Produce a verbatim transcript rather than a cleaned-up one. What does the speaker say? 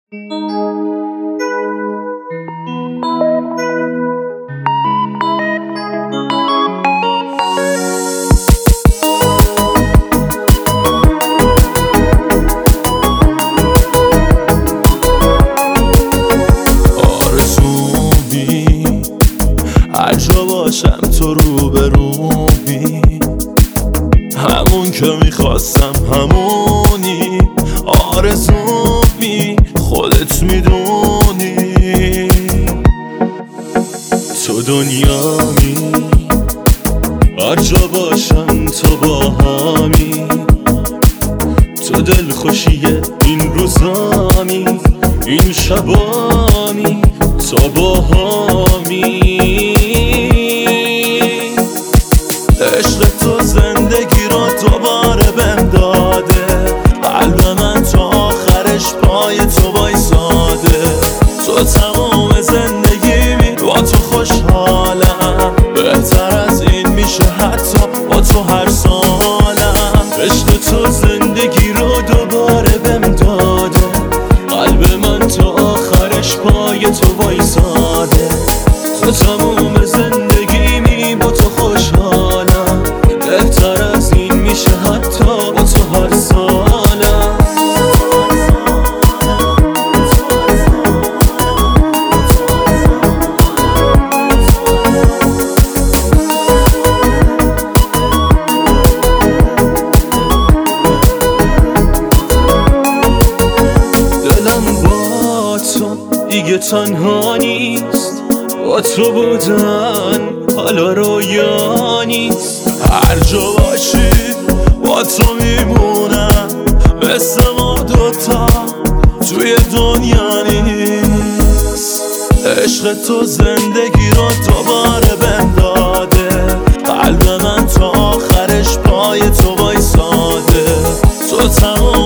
هر جا باشم تو روبرومی، همون که میخواستم همونی. آرزومی خودت میدونی، تو دنیامی. هر جا باشم تو باهامی، تو دلخوشی این روزامی، این شبامی، تو باهامی. عشق تو زندگی رو دوباره بهم داده، قلب من تا آخرش پای تو وایساده. تو تمام زندگیمی، با تو خوشحالم، بهتر از این میشه حتی با تو هر سالم. عشق تو زندگی رو دوباره بهم داده، قلب من تا آخرش پای تو وایساده. تو تمام زندگیمی، با تو خوشحالم، بهتر از این میشه حتی با تو هر سالم. دلم با تو دیگه تنها نیست، با تو بودن حالا رویا نیست. هر جا باشی با تو میمونم، مثل ما دوتا توی دنیا نیست. عشق تو زندگی رو دوباره بهم داده، قلب من تا آخرش پای تو وایساده. تو تمام